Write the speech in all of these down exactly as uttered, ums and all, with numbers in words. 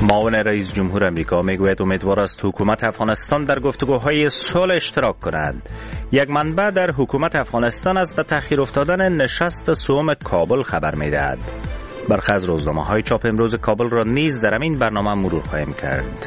معاون رئیس جمهور امریکا میگوید امیدوار است حکومت افغانستان در گفتگوهای صلح اشتراک کند. یک منبع در حکومت افغانستان از به تأخیر افتادن نشست سوم کابل خبر میدهد. برخی از روزنامه‌های چاپ امروز کابل را نیز در این برنامه مرور خواهیم کرد.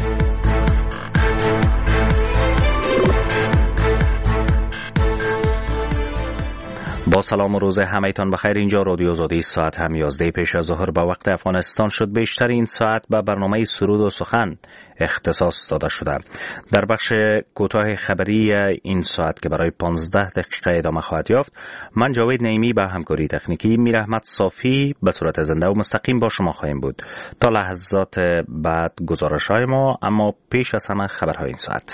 با سلام و روز همه‌تان بخیر. اینجا رادیو آزادی ساعت هم یازده پیش از ظهر به وقت افغانستان شد. بیشتر این ساعت به برنامه سرود و سخن اختصاص داده شده. در بخش کوتاه خبری این ساعت که برای پانزده دقیقه ادامه خواهد یافت، من جاوید نعیمی به همکاری تکنیکی میر احمد صافی به صورت زنده و مستقیم با شما خواهیم بود تا لحظات بعد گزارش‌های ما. اما پیش از همه خبرهای این ساعت.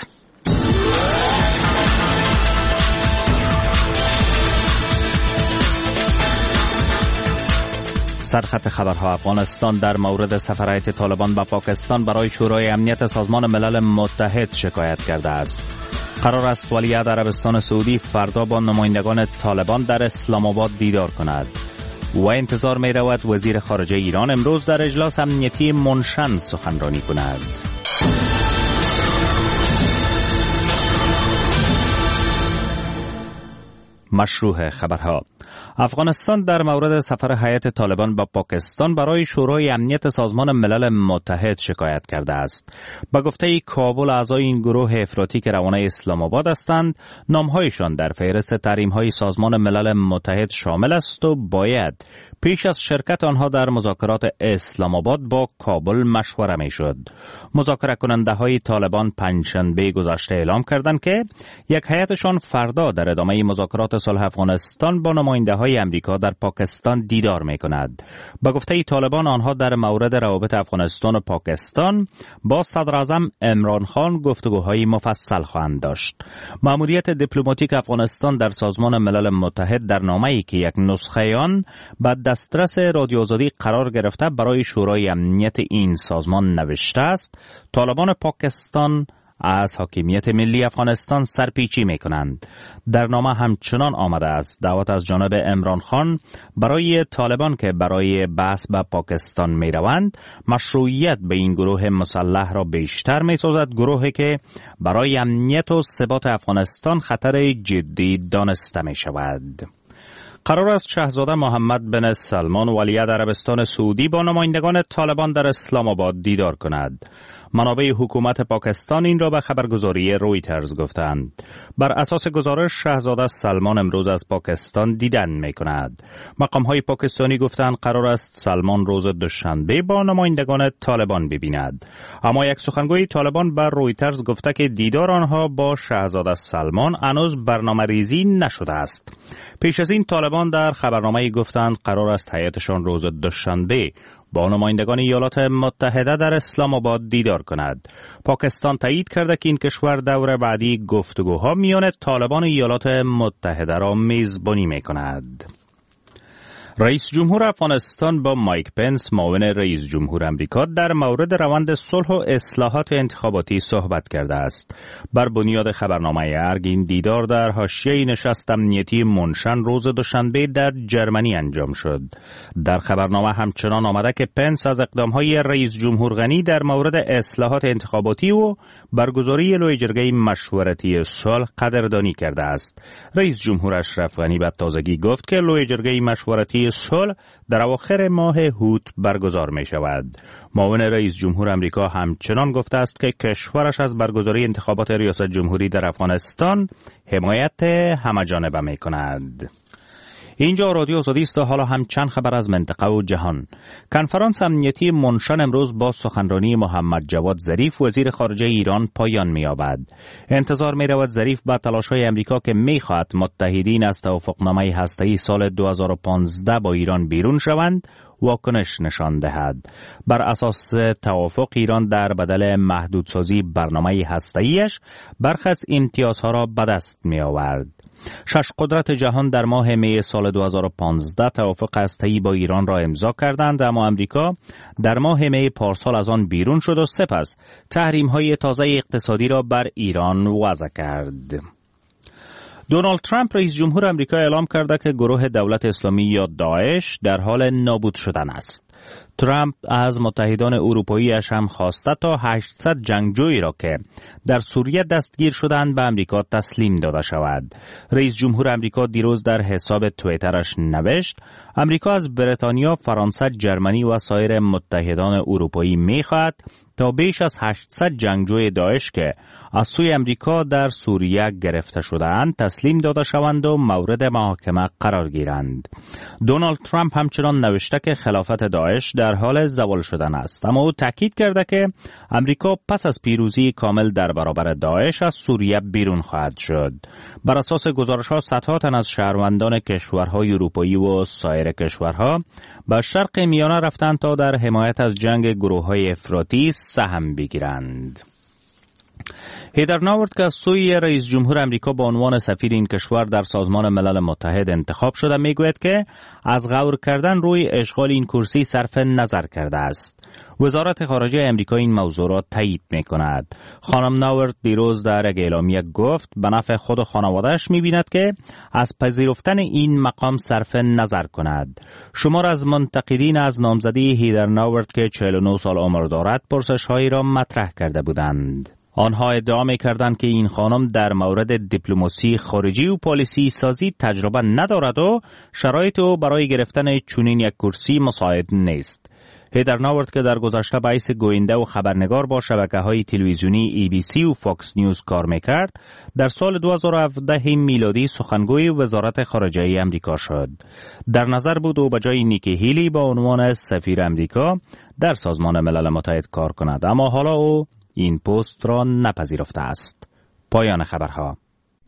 سرخط خبرها: افغانستان در مورد سفر هیئت طالبان به پاکستان برای شورای امنیت سازمان ملل متحد شکایت کرده است. قرار است ولیعهد عربستان سعودی فردا با نمایندگان طالبان در اسلام آباد دیدار کند و انتظار می رود وزیر خارجه ایران امروز در اجلاس امنیتی منشن سخنرانی کند. مشروع خبرها: افغانستان در مورد سفر هیئت طالبان به پاکستان برای شورای امنیت سازمان ملل متحد شکایت کرده است. به گفته کابل، اعضای این گروه افراطی که روانه اسلام آباد هستند، نامهایشان در فهرست تحریم‌های سازمان ملل متحد شامل است و باید پیش از شرکت آنها در مذاکرات اسلام آباد با کابل مشوره میشد. مذاکره کننده های طالبان پنجشنبه گذشته اعلام کردند که یک هیئتشان فردا در ادامه مذاکرات صلح افغانستان با نماینده های امریکا در پاکستان دیدار می کند. به گفته طالبان، آنها در مورد روابط افغانستان و پاکستان با صدر اعظم عمران خان گفتگوهای مفصل خواهند داشت. مأموریت دیپلماتیک افغانستان در سازمان ملل متحد در نامه‌ای که یک نسخه آن بعد دسترس رادیو آزادی قرار گرفته برای شورای امنیت این سازمان نوشته است طالبان پاکستان از حاکمیت ملی افغانستان سرپیچی می کنند. در نامه همچنان آمده است دعوت از جانب عمران خان برای طالبان که برای بحث به پاکستان می روند مشروعیت به این گروه مسلح را بیشتر می سازد، گروهی که برای امنیت و ثبات افغانستان خطر جدی دانسته می شود. قرار است شاهزاده محمد بن سلمان ولیعهد عربستان سعودی با نمایندگان طالبان در اسلام آباد دیدار کند. منابع حکومت پاکستان این را به خبرگزاری رویترز گفتند. بر اساس گزارش شاهزاده سلمان امروز از پاکستان دیدن می کند. مقام‌های پاکستانی گفتند قرار است سلمان روز دوشنبه با نمایندگان طالبان ببیند. اما یک سخنگوی طالبان بر رویترز گفته که دیدار آنها با شاهزاده سلمان هنوز برنامه‌ریزی نشده است. پیش از این طالبان در خبرنامه‌ای گفتند قرار است هیئتشان روز دوشنبه با نمایندگان ایالات متحده در اسلام آباد دیدار کند. پاکستان تایید کرده که این کشور دور بعدی گفتگوها میان طالبان و ایالات متحده را میزبانی میکند. رئیس جمهور افغانستان با مایک پنس معاون رئیس جمهور امریکا در مورد روند صلح و اصلاحات انتخاباتی صحبت کرده است. بر بنیاد خبرنامه ارگ این دیدار در حاشیه نشست امنیتی منشن روز دوشنبه در جرمنی انجام شد. در خبرنامه همچنان آمده که پنس از اقدامهای رئیس جمهور غنی در مورد اصلاحات انتخاباتی و برگزاری لویجرگه مشورتی صلح قدردانی کرده است. رئیس جمهور اشرف غنی به تازگی گفت که لویجرگه مشورتی صلح در اواخر ماه هوت برگزار می شود. معاون رئیس جمهور امریکا همچنان گفته است که کشورش از برگزاری انتخابات ریاست جمهوری در افغانستان حمایت همه‌جانبه می کند. اینجا رادیو آزادی است و حالا هم چند خبر از منطقه و جهان. کنفرانس امنیتی منشن امروز با سخنرانی محمد جواد ظریف وزیر خارجه ایران پایان می‌یابد. انتظار می‌رود ظریف با تلاش‌های امریکا که می‌خواهد متحدین از توافقنامه هسته‌ای سال دو هزار و پانزده با ایران بیرون شوند واکنش نشان دهد. بر اساس توافق ایران در بدل محدودسازی برنامه هسته‌ایش برخی از امتیازها را به دست می‌آورد. شش قدرت جهان در ماه می سال دو هزار و پانزده توافق هسته‌ای با ایران را امضا کردند، اما امریکا در ماه می پارسال از آن بیرون شد و سپس تحریم‌های تازه اقتصادی را بر ایران وضع کرد. دونالد ترامپ رئیس جمهور آمریکا اعلام کرده که گروه دولت اسلامی یا داعش در حال نابود شدن است. ترامپ از متحدان اروپایی‌اش هم خواسته تا هشتصد جنگجویی را که در سوریه دستگیر شدند به آمریکا تسلیم داده شود. رئیس جمهور آمریکا دیروز در حساب توییترش نوشت: آمریکا از بریتانیا، فرانسه، جرمنی و سایر متحدان اروپایی می‌خواهد تا بیش از هشتصد جنگجوی داعش که از سوی آمریکا در سوریه گرفته شده‌اند تسلیم داده شوند و مورد محاکمه قرار گیرند. دونالد ترامپ همچنان نوشته که خلافت داعش در حال زوال شدن است، اما او تاکید کرده که آمریکا پس از پیروزی کامل در برابر داعش از سوریه بیرون خواهد شد. بر اساس گزارش‌ها صدها تن از شهروندان کشورهای اروپایی و سایر کشورها به شرق میانه رفتند تا در حمایت از جنگ گروه‌های افراطی سهم بگیرند. هیدر ناورد که از سوی رئیس جمهور آمریکا به عنوان سفیر این کشور در سازمان ملل متحد انتخاب شده میگوید که از غور کردن روی اشغال این کرسی صرف نظر کرده است. وزارت خارجه آمریکا این موضوع را تایید میکند. خانم ناورد دیروز در یک اعلامیه گفت به نفع خود و خانواده‌اش میبیند که از پذیرفتن این مقام صرف نظر کند. شمار از منتقدین از نامزدی هیدر ناورد که چهل و نه سال عمر دارد پرسش‌هایی را مطرح کرده بودند. آنها ادعا می‌کردند که این خانم در مورد دیپلماسی خارجی و پالیسی سازی تجربه ندارد و شرایط او برای گرفتن چنین یک کرسی مساعد نیست. هیدر ناورد که در گذشته به حیث گوینده و خبرنگار با شبکه‌های تلویزیونی ای بی سی و فاکس نیوز کار می‌کرد، در سال دو هزار و هفده میلادی سخنگوی وزارت خارجه آمریکا شد. در نظر بود او به جای نیکی هیلی با عنوان سفیر آمریکا در سازمان ملل متحد کار کند، اما حالا او این پست را نپذیرفته است. پایان خبرها.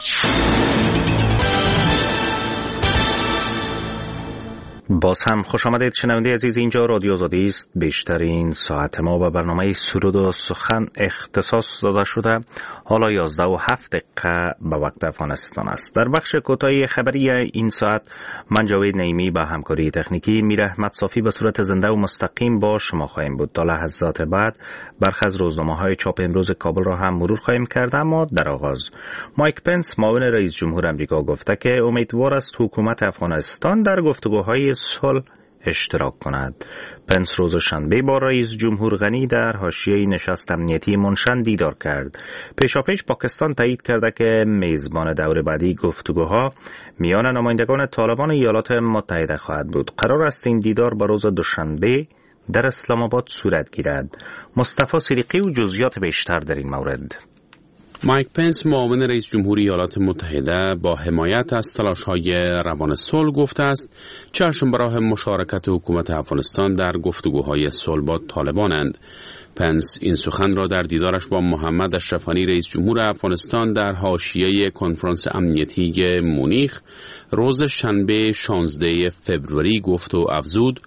باز هم خوش آمدید شنونده عزیز، اینجا رادیو آزادی است. بیشترین ساعت ما به برنامه سرود و سخن اختصاص داده شده. حالا یازده و هفت دقیقه به وقت افغانستان است. در بخش کوتاهی خبری این ساعت من جاوید نعیمی با همکاری تکنیکی میر احمد صافی به صورت زنده و مستقیم با شما خواهیم بود. تا لحظات بعد برخی از روزنامه‌های چاپ امروز کابل را هم مرور خواهیم کرد، اما در آغاز مایک پنس معاون رئیس جمهور آمریکا گفته که امیدوار است حکومت افغانستان در گفتگوهای صلح اشتراک کند. پنس روز شنبه با رئیس جمهور غنی در حاشیه نشست امنیتی منشن دیدار کرد. پیشاپیش پاکستان تایید کرده که میزبان دور بعدی گفتگوها میان نمایندگان طالبان ایالات متحده خواهد بود. قرار است این دیدار به روز دوشنبه در اسلام آباد صورت گیرد. مصطفی صدیقی و جزئیات بیشتر در این مورد. مایک پنس معاون رئیس جمهور ایالات متحده با حمایت از تلاش‌های روان صلح گفته است چشم به راه مشارکت حکومت افغانستان در گفتگوهای صلح با طالبانند. پنس این سخن را در دیدارش با محمد اشرف غنی رئیس جمهور افغانستان در حاشیه کنفرانس امنیتی مونیخ روز شنبه شانزده فوریه گفت و افزود: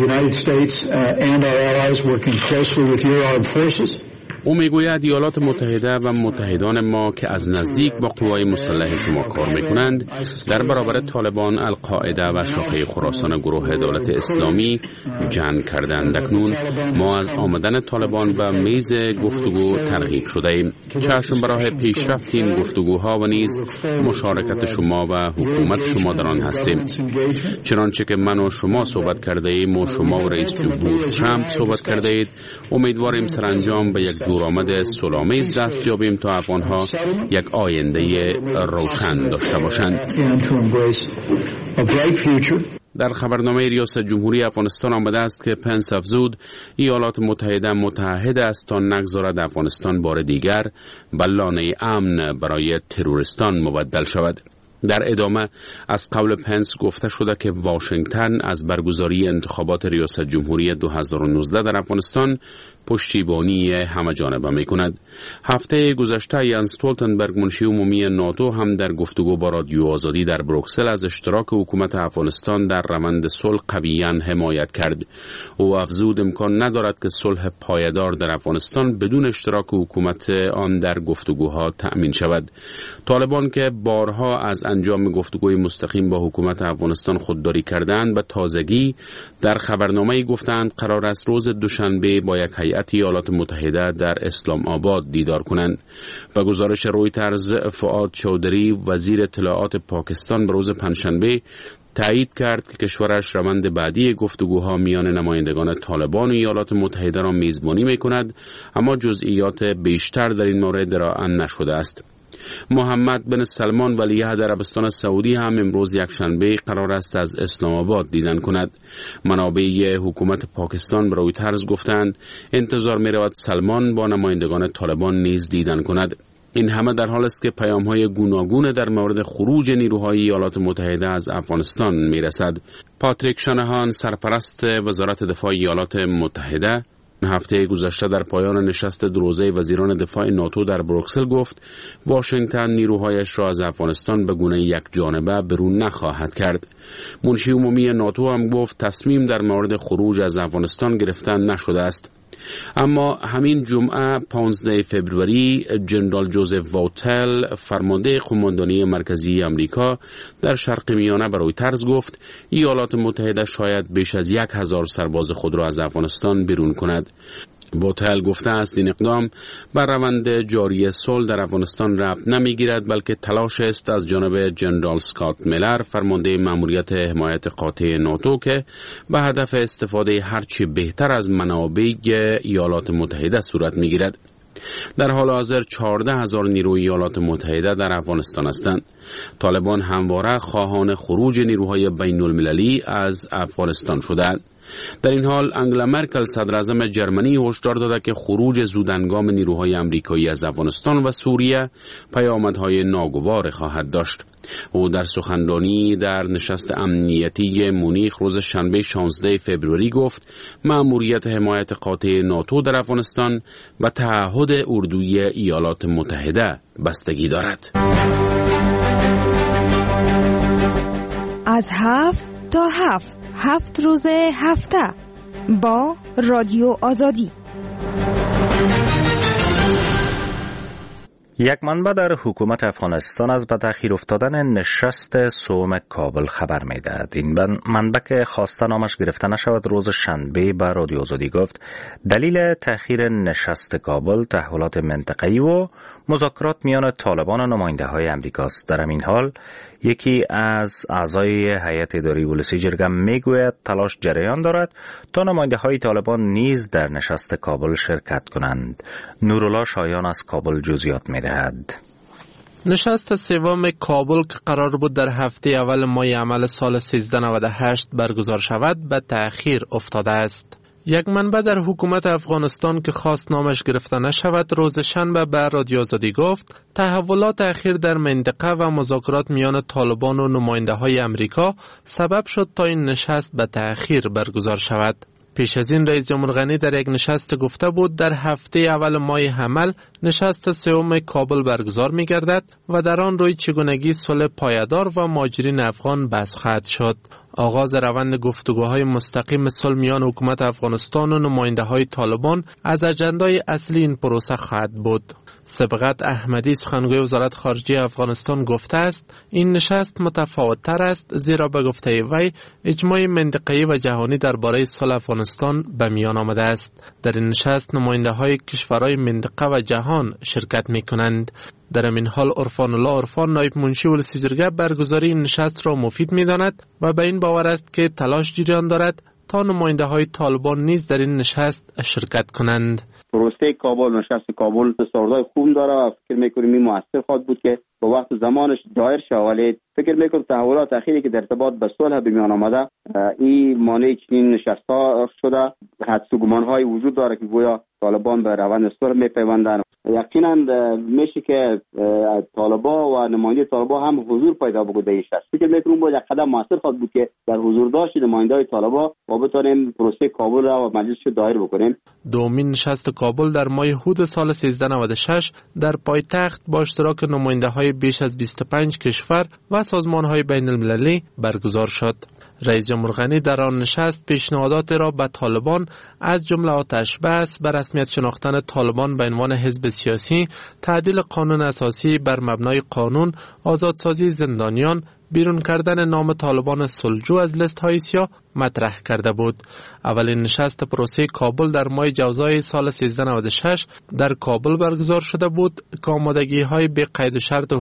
او میگوید ایالات متحده و متحدان ما که از نزدیک با قوای مسلح شما کار میکنند در برابر طالبان، القاعده و شاخه خراسان گروه دولت اسلامی جنگ کردند. اکنون ما از آمدن طالبان به میز گفتگو ترغیب شده ایم. چشم به راه پیشرفت این گفتگوها و نیز مشارکت شما و حکومت شما در آن هستیم. چنانچه که من و شما صحبت کرده ایم و شما و رئیس جمهور ترامپ صحبت کرده اید، امیدواریم سرانجام به یک جورآمد صلح‌آمیز دست یابیم تا افغان‌ها یک آینده روشن داشته باشند. در خبرنامه ریاست جمهوری افغانستان آمده است که پنس افزود ایالات متحده متحد است تا نگذارد افغانستان بار دیگر به لانه امن برای تروریستان مبدل شود. در ادامه از قول پنس گفته شده که واشنگتن از برگزاری انتخابات ریاست جمهوری دو هزار و نوزده در افغانستان پشتیبانی همه جانبه می کند. هفته گذشته یانس استولتنبرگ منشی عمومی ناتو هم در گفتگو با رادیو آزادی در بروکسل از اشتراک حکومت افغانستان در روند صلح قویاً حمایت کرد. او افزود امکان ندارد که صلح پایدار در افغانستان بدون اشتراک حکومت آن در گفتگوها تأمین شود. طالبان که بارها از انجام گفتگوی مستقیم با حکومت افغانستان خودداری کردند، به تازگی در خبرنامه‌ای گفتند قرار است روز دوشنبه با یک هیئت ایالات متحده در اسلام آباد دیدار کنند. به گزارش رویترز، فؤاد چودری وزیر اطلاعات پاکستان به روز پنجشنبه تایید کرد که کشورش روند بعدی گفتگوها میان نمایندگان طالبان و ایالات متحده را میزبانی می‌کند، اما جزئیات بیشتر در این مورد ارائه نشده است. محمد بن سلمان ولیعهد عربستان سعودی هم امروز یکشنبه قرار است از اسلام آباد دیدن کند. منابع حکومت پاکستان به رویترز گفتند انتظار می‌رود سلمان با نمایندگان طالبان نیز دیدن کند. این همه در حال است که پیام‌های گوناگون در مورد خروج نیروهای ایالات متحده از افغانستان می‌رسد. پاتریک شانهان، سرپرست وزارت دفاع ایالات متحده، هفته گذشته در پایان نشست دروزه وزیران دفاع ناتو در بروکسل گفت واشنگتن نیروهایش را از افغانستان به گونه یک جانبه برون نخواهد کرد. منشی عمومی ناتو هم گفت تصمیم در مورد خروج از افغانستان گرفتن نشده است. اما همین جمعه پانزده فوریه جنرال جوزف واوتل، فرمانده قماندانی مرکزی امریکا در شرق میانه، به رویترز گفت ایالات متحده شاید بیش از یک هزار سرباز خود را از افغانستان بیرون کند. واوتل گفته است این اقدام بر روند جاری صلح در افغانستان ربط نمیگیرد، بلکه تلاش است از جانب جنرال اسکات میلر، فرمانده مأموریت حمایت قاطع ناتو، که به هدف استفاده هرچی بهتر از منابع ایالات متحده صورت میگیرد. در حال حاضر چهارده هزار نیروی ایالات متحده در افغانستان هستند. طالبان همواره خواهان خروج نیروهای بین المللی از افغانستان شدند. در این حال انگلا مرکل، صدر اعظم جرمنی، هشدار داده که خروج زودهنگام نیروهای آمریکایی از افغانستان و سوریه پیامدهای ناگوار خواهد داشت. او در سخنرانی در نشست امنیتی مونیخ روز شنبه شانزده فوریه گفت مأموریت حمایت قاطع ناتو در افغانستان و تعهد اردوی ایالات متحده بستگی دارد. از هفت تا هفت هفت روز هفته با رادیو آزادی. یک منبع در حکومت افغانستان از به تأخیر افتادن نشست سوم کابل خبر می‌دهد. این منبع که خواسته نامش گرفته نشود روز شنبه به رادیو آزادی گفت دلیل تأخیر نشست کابل تحولات منطقه‌ای و مذاکرات میان طالبان و نماینده‌های امریکاست. در همین حال یکی از اعضای هیئت اداری ولسی جرگه میگوید تلاش جریان دارد تا نماینده‌های طالبان نیز در نشست کابل شرکت کنند. نورالله شایان از کابل جزئیات میدهد. نشست سوم کابل که قرار بود در هفته اول ماه عمل سال سیزده نود و هشت برگزار شود به تأخیر افتاده است. یک منبع در حکومت افغانستان که خواست نامش گرفته نشود روز شنبه به رادیو آزادی گفت تحولات اخیر در منطقه و مذاکرات میان طالبان و نماینده های امریکا سبب شد تا این نشست به تأخیر برگزار شود. پیش از این رئیس جمهور غنی در یک نشست گفته بود در هفته اول ماه حمل نشست سوم کابل برگزار می گردد و در آن روی چگونگی صلح پایدار و مهاجرین افغان بحث خواهد شد. آغاز روند گفتگوهای مستقیم صلح میان حکومت افغانستان و نماینده های طالبان از اجندای اصلی این پروسه خواهد بود. سبقت احمدی سخنگوی وزارت خارجه افغانستان گفته است این نشست متفاوت تر است زیرا به گفته وی اجماع منطقه‌ای و جهانی درباره صلح افغانستان به میان آمده است. در این نشست نماینده های کشورهای منطقه و جهان شرکت می کنند. در این حال عرفان الله عرفان نایب منشی ولسی جرگه برگزاری این نشست را مفید می داند و به این باور است که تلاش جریان دارد تا نماینده های طالبان نیز در این نشست شرکت کنند. پروسه کابل، نشست کابل بسیار خوب داره و فکر میکنیم این موثر خواهد بود که با وقت زمانش دایر شود، ولی فکر میکنم تحولات اخیری که در ارتباط به صلح به میان آمده این مانع چنین نشست‌ها شده. حدس و گمان‌های وجود داره که گویا طالبان به روند صلح میپیوندند. یقینا میشه که طالبان و نماینده طالبان هم حضور پیدا بکنه در این نشست. فکر میکنم با یک قدم موثر خواهد بود که در حضور داشت نماینده‌های طالبان و بتونیم پروسه کابل را و مجلس رو دایر بکنیم. دومین نشست کابل در ماه هود سال سیزده نود و شش در پایتخت با اشتراک نماینده‌های بیش از بیست و پنج کشور و سازمان‌های بین المللی برگزار شد. رئیس جمهور غنی در آن نشست پیشنهادات را به طالبان از جمله آتش بس، به رسمیت شناختن طالبان به عنوان حزب سیاسی، تعدیل قانون اساسی بر مبنای قانون، آزادسازی زندانیان، بیرون کردن نام طالبان صلحجو از لیست های سیاه مطرح کرده بود. اولین نشست پروسه کابل در ماه جوزای سال سیزده نود و شش در کابل برگزار شده بود که آمادگی های بی قید و شرط